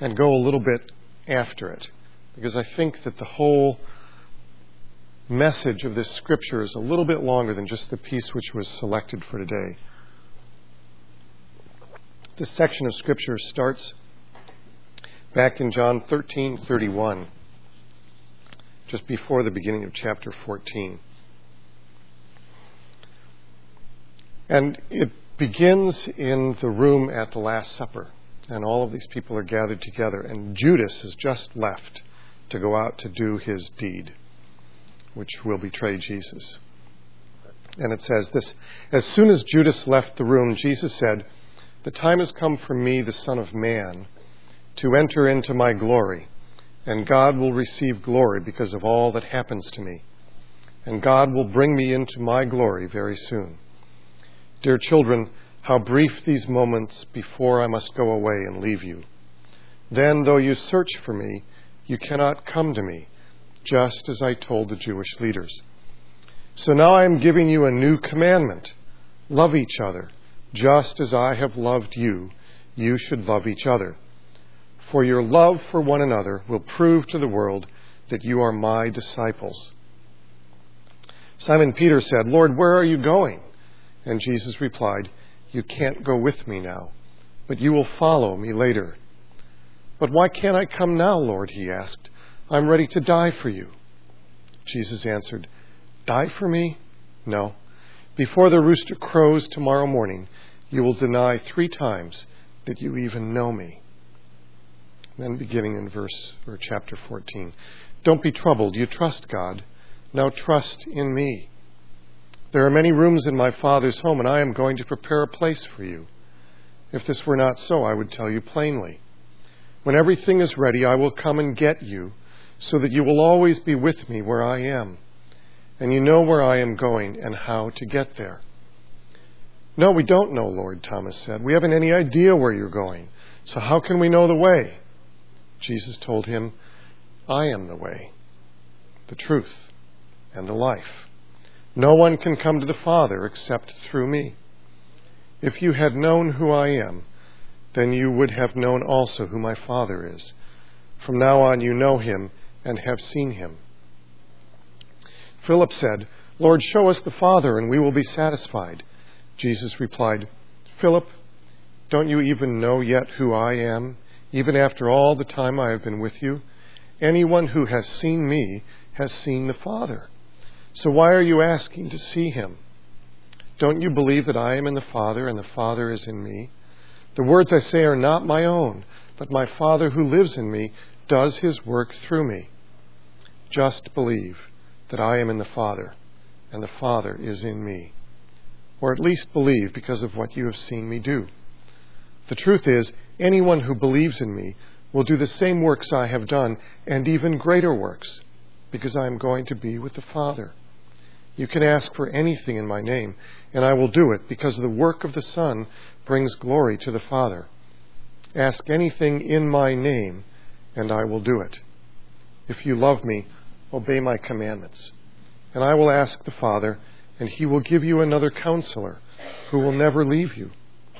and go a little bit after it, because I think that the whole message of this scripture is a little bit longer than just the piece which was selected for today. This section of scripture starts back in John 13:31, just before the beginning of chapter 14. And it begins in the room at the Last Supper, and all of these people are gathered together, and Judas has just left to go out to do his deed, which will betray Jesus. And it says this: as soon as Judas left the room, Jesus said, "The time has come for me, the Son of Man, to enter into my glory, and God will receive glory because of all that happens to me. And God will bring me into my glory very soon. Dear children, how brief these moments before I must go away and leave you. Then, though you search for me, you cannot come to me, just as I told the Jewish leaders. So now I am giving you a new commandment. Love each other. Just as I have loved you, you should love each other. For your love for one another will prove to the world that you are my disciples." Simon Peter said, "Lord, where are you going?" And Jesus replied, "You can't go with me now, but you will follow me later." "But why can't I come now, Lord?" he asked. "I'm ready to die for you." Jesus answered, "Die for me? No. Before the rooster crows tomorrow morning, you will deny 3 times that you even know me." Then beginning in chapter 14. "Don't be troubled. You trust God. Now trust in me. There are many rooms in my Father's home, and I am going to prepare a place for you. If this were not so, I would tell you plainly. When everything is ready, I will come and get you, so that you will always be with me where I am. And you know where I am going and how to get there." "No, we don't know, Lord," Thomas said. "We haven't any idea where you're going. So how can we know the way?" Jesus told him, "I am the way, the truth, and the life. No one can come to the Father except through me. If you had known who I am, then you would have known also who my Father is. From now on you know him and have seen him." Philip said, "Lord, show us the Father, and we will be satisfied." Jesus replied, "Philip, don't you even know yet who I am, even after all the time I have been with you? Anyone who has seen me has seen the Father. So why are you asking to see him? Don't you believe that I am in the Father and the Father is in me? The words I say are not my own, but my Father who lives in me does his work through me. Just believe that I am in the Father and the Father is in me. Or at least believe because of what you have seen me do. The truth is, anyone who believes in me will do the same works I have done and even greater works, because I am going to be with the Father. You can ask for anything in my name, and I will do it, because the work of the Son brings glory to the Father. Ask anything in my name, and I will do it. If you love me, obey my commandments. And I will ask the Father, and he will give you another counselor who will never leave you.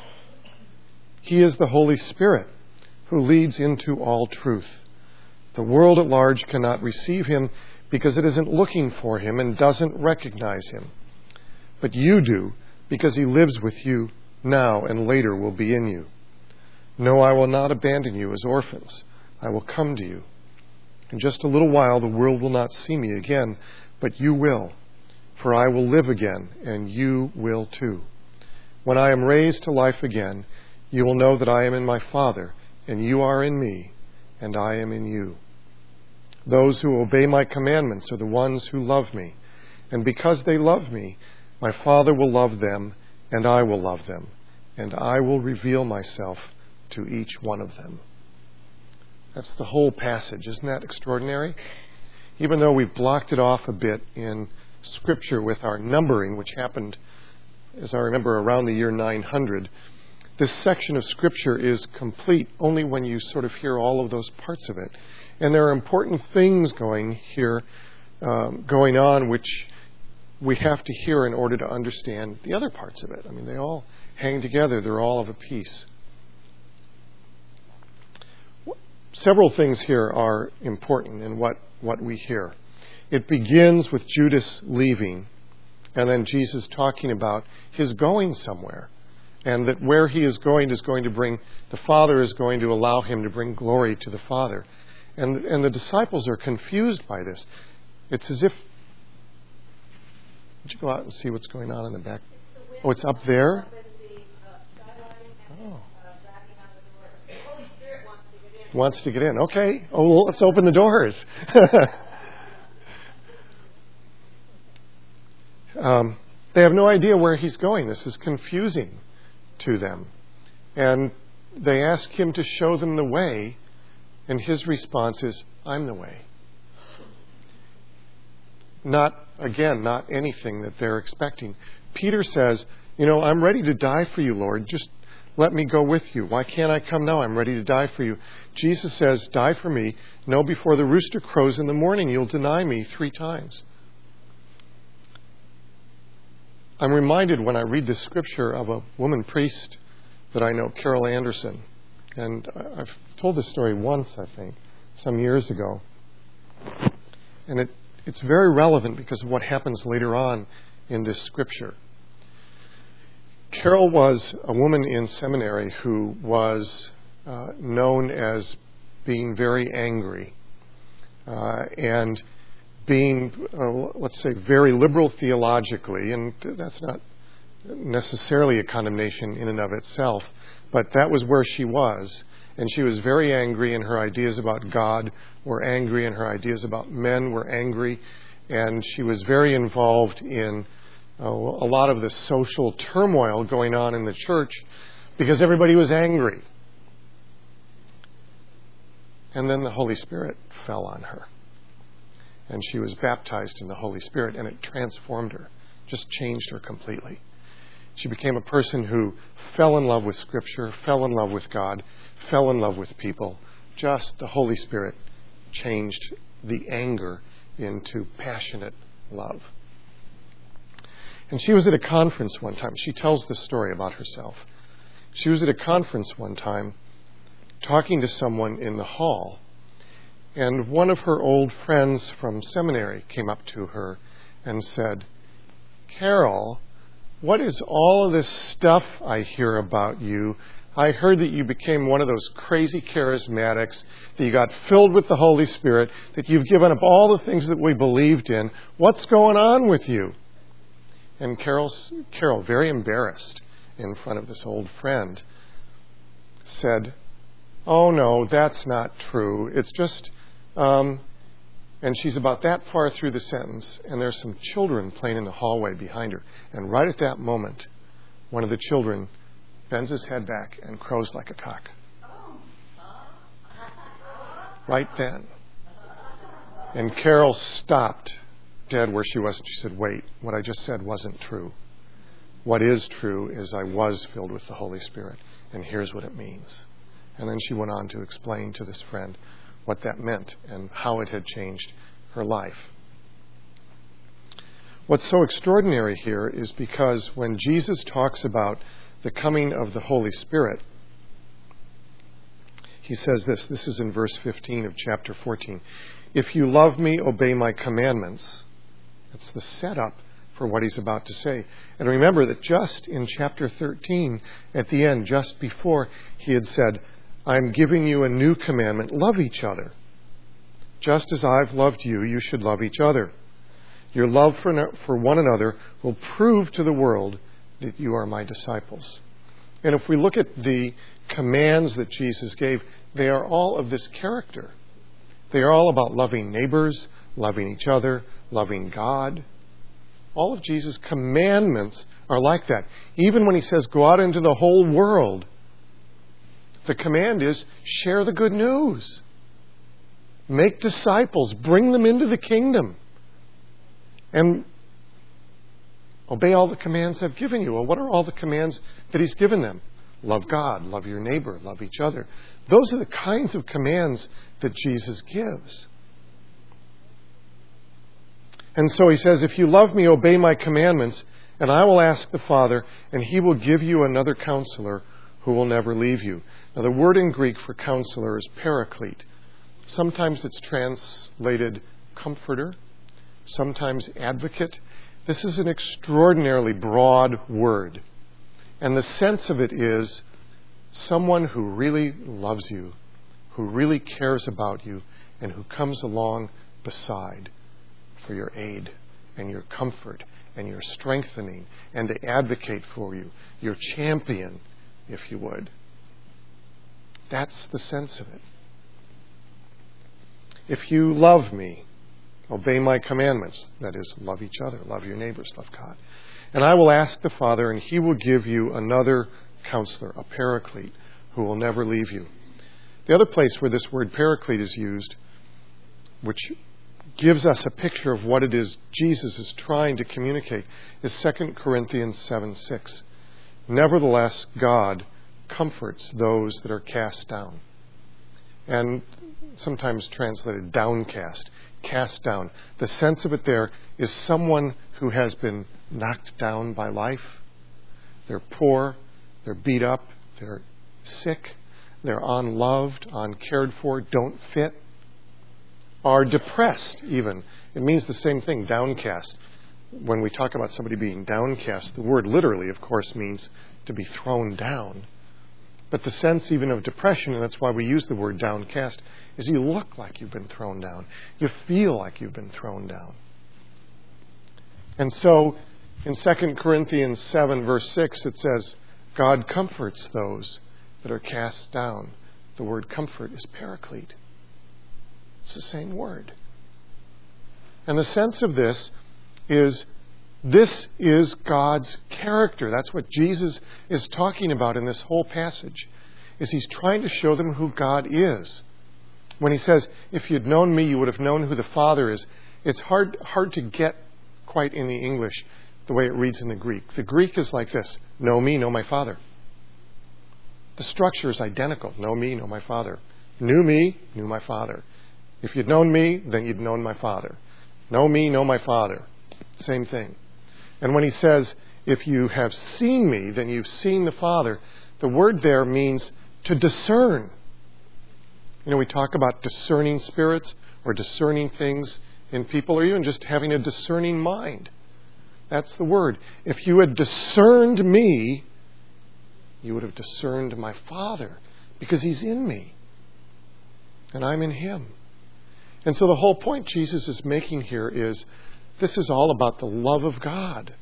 He is the Holy Spirit, who leads into all truth. The world at large cannot receive him because it isn't looking for him and doesn't recognize him. But you do, because he lives with you now and later will be in you. No, I will not abandon you as orphans. I will come to you. In just a little while the world will not see me again, but you will, for I will live again, and you will too. When I am raised to life again, you will know that I am in my Father, and you are in me, and I am in you. Those who obey my commandments are the ones who love me, and because they love me, my Father will love them, and I will love them, and I will reveal myself to each one of them." That's the whole passage. Isn't that extraordinary? Even though we've blocked it off a bit in Scripture with our numbering, which happened, as I remember, around the year 900, this section of Scripture is complete only when you sort of hear all of those parts of it. And there are important things going on, which we have to hear in order to understand the other parts of it. I mean, they all hang together. They're all of a piece. several things here are important in what we hear. It begins with Judas leaving, and then Jesus talking about his going somewhere, and that where he is going to bring, the Father is going to allow him to bring glory to the Father. And the disciples are confused by this. It's as if... Would you go out and see what's going on in the back? Oh, it's up there? Oh. Wants to get in. Okay. Oh, well, let's open the doors. They have no idea where he's going. This is confusing to them. And they ask him to show them the way, and his response is, I'm the way. Not anything that they're expecting. Peter says, I'm ready to die for you, Lord. Just let me go with you. Why can't I come now? I'm ready to die for you. Jesus says, die for me. No, before the rooster crows in the morning, you'll deny me 3 times. I'm reminded when I read this scripture of a woman priest that I know, Carol Anderson. And I've told this story once, I think, some years ago. And it's very relevant because of what happens later on in this scripture. Carol was a woman in seminary who was known as being very angry and being, let's say, very liberal theologically, and that's not necessarily a condemnation in and of itself, but that was where she was. And she was very angry, and her ideas about God were angry, and her ideas about men were angry, and she was very involved in a lot of the social turmoil going on in the church because everybody was angry. And then the Holy Spirit fell on her. And she was baptized in the Holy Spirit, and it transformed her, just changed her completely. She became a person who fell in love with Scripture, fell in love with God, fell in love with people. Just the Holy Spirit changed the anger into passionate love. And she was at a conference one time. She tells this story about herself. She was at a conference one time talking to someone in the hall, and one of her old friends from seminary came up to her and said, Carol, what is all of this stuff I hear about you? I heard that you became one of those crazy charismatics, that you got filled with the Holy Spirit, that you've given up all the things that we believed in. What's going on with you? And Carol, very embarrassed in front of this old friend, said, oh no, that's not true. It's just... And she's about that far through the sentence, and there's some children playing in the hallway behind her. And right at that moment, one of the children bends his head back and crows like a cock. Right then. And Carol stopped dead where she was. She said, wait, what I just said wasn't true. What is true is I was filled with the Holy Spirit, and here's what it means. And then she went on to explain to this friend what that meant and how it had changed her life. What's so extraordinary here is because when Jesus talks about the coming of the Holy Spirit, he says this. This is in verse 15 of chapter 14. If you love me, obey my commandments. That's the setup for what he's about to say. And remember that just in chapter 13, at the end, just before, he had said, I'm giving you a new commandment. Love each other. Just as I've loved you, you should love each other. Your love for one another will prove to the world that you are my disciples. And if we look at the commands that Jesus gave, they are all of this character. They are all about loving neighbors, loving each other, loving God. All of Jesus' commandments are like that. Even when he says, go out into the whole world, the command is, share the good news. Make disciples. Bring them into the kingdom. And obey all the commands I've given you. Well, what are all the commands that he's given them? Love God, love your neighbor, love each other. Those are the kinds of commands that Jesus gives. And so he says, if you love me, obey my commandments, and I will ask the Father, and he will give you another counselor who will never leave you. Now, the word in Greek for counselor is paraclete. Sometimes it's translated comforter, sometimes advocate. This is an extraordinarily broad word. And the sense of it is someone who really loves you, who really cares about you, and who comes along beside for your aid and your comfort and your strengthening and to advocate for you, your champion, if you would. That's the sense of it. If you love me, obey my commandments. That is, love each other, love your neighbors, love God. And I will ask the Father, and he will give you another counselor, a paraclete, who will never leave you. The other place where this word paraclete is used, which gives us a picture of what it is Jesus is trying to communicate, is 2 Corinthians 7:6. Nevertheless, God comforts those that are cast down. And sometimes translated downcast, cast down. The sense of it there is someone who has been knocked down by life. They're poor, they're beat up, they're sick, they're unloved, uncared for, don't fit, are depressed even. It means the same thing, downcast. When we talk about somebody being downcast, the word literally, of course, means to be thrown down. But the sense even of depression, and that's why we use the word downcast, is you look like you've been thrown down. You feel like you've been thrown down. And so in 2 Corinthians 7, verse 6, it says, God comforts those that are cast down. The word comfort is paraclete. It's the same word. And the sense of this is God's character. That's what Jesus is talking about in this whole passage, is he's trying to show them who God is. When he says, if you'd known me, you would have known who the Father is. It's hard to get quite in the English the way it reads in the Greek. The Greek is like this: know me, know my Father. The structure is identical. Know me, know my Father. Knew me, knew my Father. If you'd known me, then you'd known my Father. Know me, know my Father. Same thing. And when he says, if you have seen me, then you've seen the Father, the word there means to discern. You know, we talk about discerning spirits or discerning things in people, or even just having a discerning mind. That's the word. If you had discerned me, you would have discerned my Father, because he's in me and I'm in him. And so the whole point Jesus is making here is, this is all about the love of God.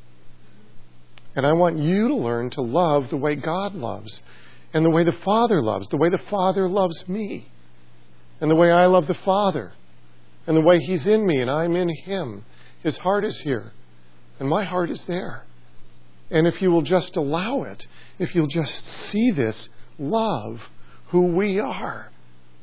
And I want you to learn to love the way God loves, and the way the Father loves, the way the Father loves me, and the way I love the Father, and the way he's in me and I'm in him. His heart is here, and my heart is there. And if you will just allow it, if you'll just see this, love who we are,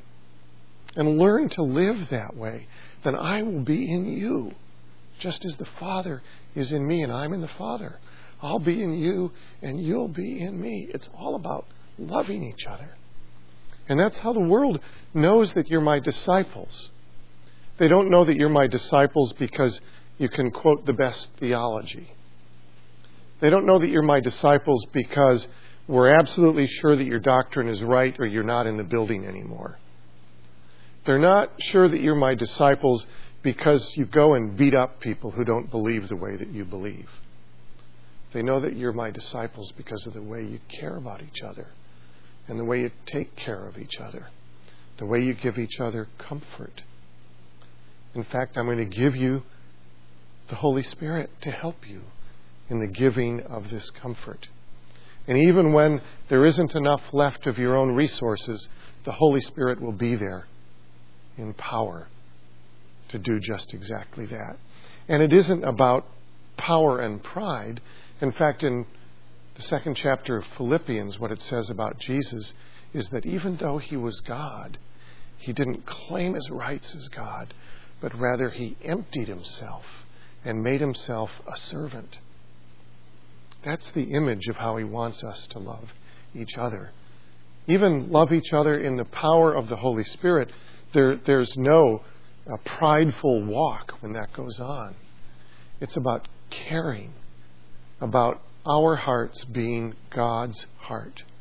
and learn to live that way, then I will be in you, just as the Father is in me and I'm in the Father. I'll be in you and you'll be in me. It's all about loving each other. And that's how the world knows that you're my disciples. They don't know that you're my disciples because you can quote the best theology. They don't know that you're my disciples because we're absolutely sure that your doctrine is right or you're not in the building anymore. They're not sure that you're my disciples because you go and beat up people who don't believe the way that you believe. They know that you're my disciples because of the way you care about each other and the way you take care of each other, the way you give each other comfort. In fact, I'm going to give you the Holy Spirit to help you in the giving of this comfort. And even when there isn't enough left of your own resources, the Holy Spirit will be there in power to do just exactly that. And it isn't about power and pride. In fact, in the 2nd chapter of Philippians, what it says about Jesus is that even though he was God, he didn't claim his rights as God, but rather he emptied himself and made himself a servant. That's the image of how he wants us to love each other. Even love each other in the power of the Holy Spirit. There's no prideful walk when that goes on. It's about caring, about our hearts being God's heart,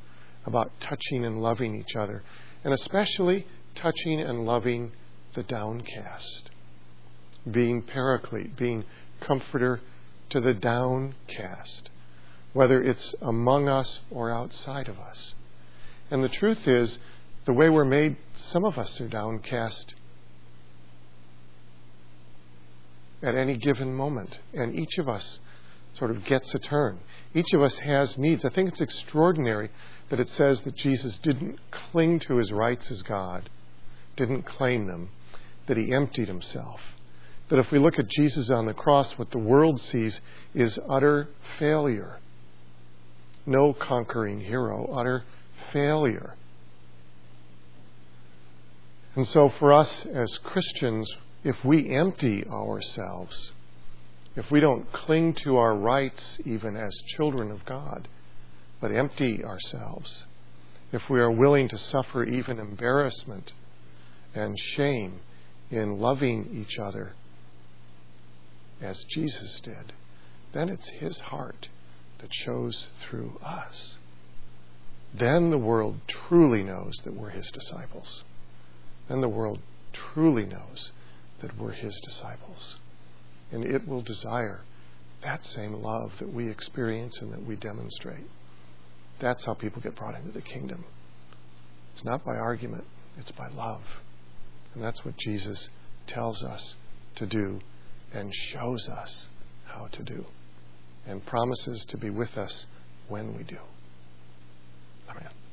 about touching and loving each other, and especially touching and loving the downcast, being paraclete, being comforter to the downcast, whether it's among us or outside of us. And the truth is, the way we're made, some of us are downcast at any given moment, and each of us sort of gets a turn. Each of us has needs. I think it's extraordinary that it says that Jesus didn't cling to his rights as God, didn't claim them, that he emptied himself. That if we look at Jesus on the cross, what the world sees is utter failure. No conquering hero, utter failure. And so for us as Christians, if we empty ourselves, if we don't cling to our rights even as children of God, but empty ourselves, if we are willing to suffer even embarrassment and shame in loving each other as Jesus did, then it's his heart that shows through us. Then the world truly knows that we're his disciples. Then the world truly knows that we're his disciples. And it will desire that same love that we experience and that we demonstrate. That's how people get brought into the kingdom. It's not by argument, it's by love. And that's what Jesus tells us to do and shows us how to do, and promises to be with us when we do. Amen.